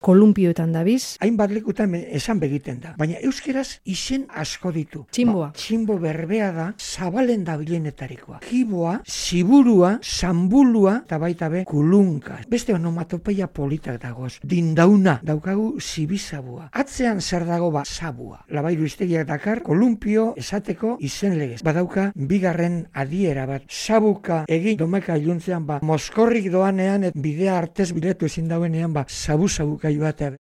kolumpioetan dabiz. Hainbat lekutan esan begiten da, baina euskeraz izen asko ditu. Txinboa. Txinbo berbea da, zabalen dabilenetarikoa. Kiboa, ziburua, zambulua, eta baita be, kulunka. Beste onomatopeia politak dagoz. Dindauna, daukagu zibizabua. Atzean zer dago zabua. Labairu iztegiak dakar, kolumpio esateko izen legez. Badauka, bigarren adiera bat. Sabuka egin domeka iluntzean, moskorrik doanean, bidea artez biletu ezin dauenean, sabu-sabukai bat